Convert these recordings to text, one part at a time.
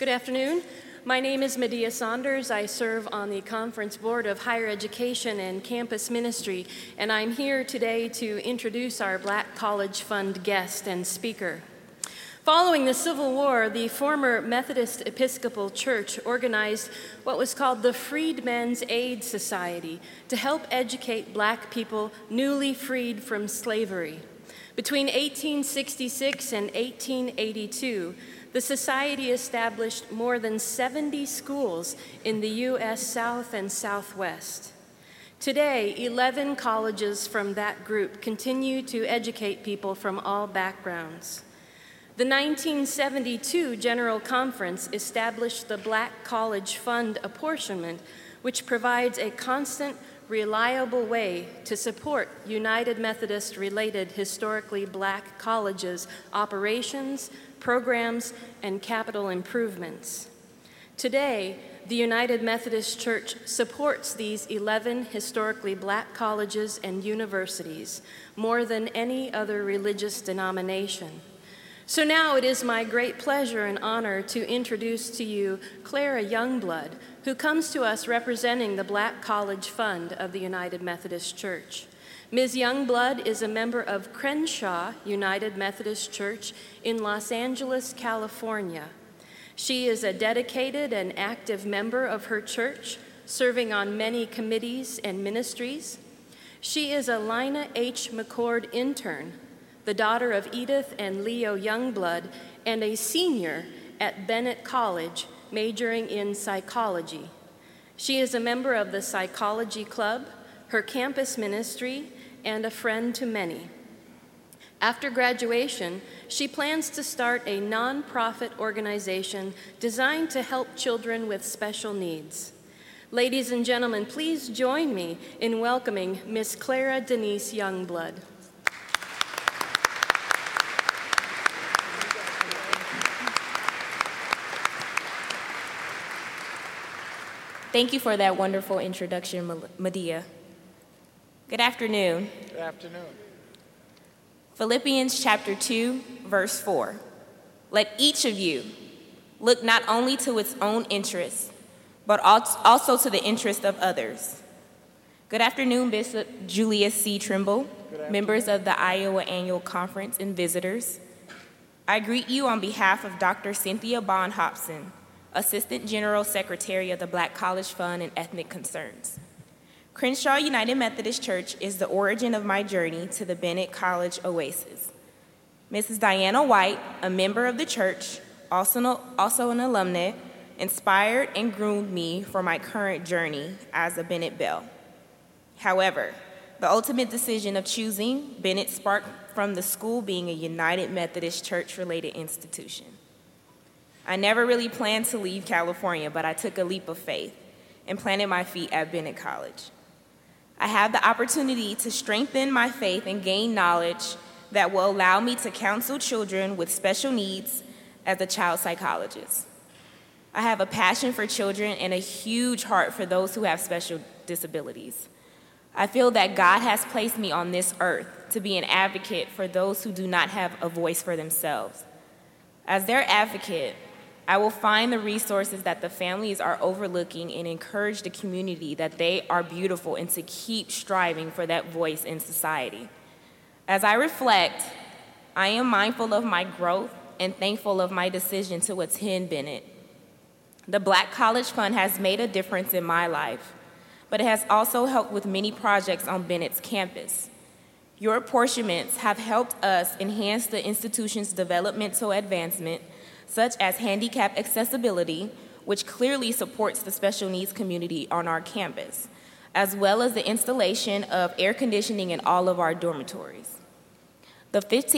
Good afternoon. My name is Medea Saunders. I serve on the Conference Board of Higher Education and Campus Ministry, and I'm here today to introduce our Black College Fund guest and speaker. Following the Civil War, the former Methodist Episcopal Church organized what was called the Freedmen's Aid Society to help educate Black people newly freed from slavery. Between 1866 and 1882, the Society established more than 70 schools in the U.S. South and Southwest. Today, 11 colleges from that group continue to educate people from all backgrounds. The 1972 General Conference established the Black College Fund apportionment, which provides a constant, reliable way to support United Methodist-related historically Black colleges' operations, programs, and capital improvements. Today, the United Methodist Church supports these 11 historically Black colleges and universities, more than any other religious denomination. So now it is my great pleasure and honor to introduce to you Clara Youngblood, who comes to us representing the Black College Fund of the United Methodist Church. Ms. Youngblood is a member of Crenshaw United Methodist Church in Los Angeles, California. She is a dedicated and active member of her church, serving on many committees and ministries. She is a Lina H. McCord intern, the daughter of Edith and Leo Youngblood, and a senior at Bennett College, majoring in psychology. She is a member of the Psychology Club, her campus ministry, and a friend to many. After graduation, she plans to start a nonprofit organization designed to help children with special needs. Ladies and gentlemen, please join me in welcoming Miss Clara Denise Youngblood. Thank you for that wonderful introduction, Medea. Good afternoon. Good afternoon. Philippians chapter 2, verse 4. Let each of you look not only to its own interests, but also to the interest of others. Good afternoon, Bishop Julius C. Trimble, members of the Iowa Annual Conference and visitors. I greet you on behalf of Dr. Cynthia Bond Hobson, Assistant General Secretary of the Black College Fund and Ethnic Concerns. Crenshaw United Methodist Church is the origin of my journey to the Bennett College Oasis. Mrs. Diana White, a member of the church, also an alumna, inspired and groomed me for my current journey as a Bennett Belle. However, the ultimate decision of choosing Bennett sparked from the school being a United Methodist Church-related institution. I never really planned to leave California, but I took a leap of faith and planted my feet at Bennett College. I have the opportunity to strengthen my faith and gain knowledge that will allow me to counsel children with special needs as a child psychologist. I have a passion for children and a huge heart for those who have special disabilities. I feel that God has placed me on this earth to be an advocate for those who do not have a voice for themselves. As their advocate, I will find the resources that the families are overlooking and encourage the community that they are beautiful and to keep striving for that voice in society. As I reflect, I am mindful of my growth and thankful of my decision to attend Bennett. The Black College Fund has made a difference in my life, but it has also helped with many projects on Bennett's campus. Your apportionments have helped us enhance the institution's developmental advancement, such as handicap accessibility, which clearly supports the special needs community on our campus, as well as the installation of air conditioning in all of our dormitories. The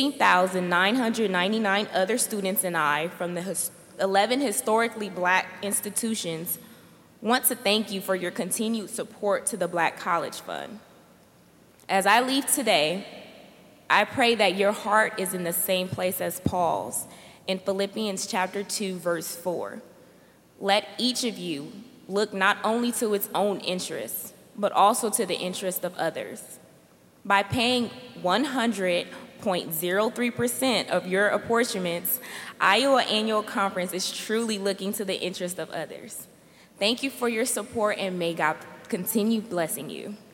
15,999 other students and I from the 11 historically Black institutions want to thank you for your continued support to the Black College Fund. As I leave today, I pray that your heart is in the same place as Paul's in Philippians chapter 2, verse 4. Let each of you look not only to its own interests, but also to the interest of others. By paying 100 0.03% of your apportionments, Iowa Annual Conference is truly looking to the interest of others. Thank you for your support, and may God continue blessing you.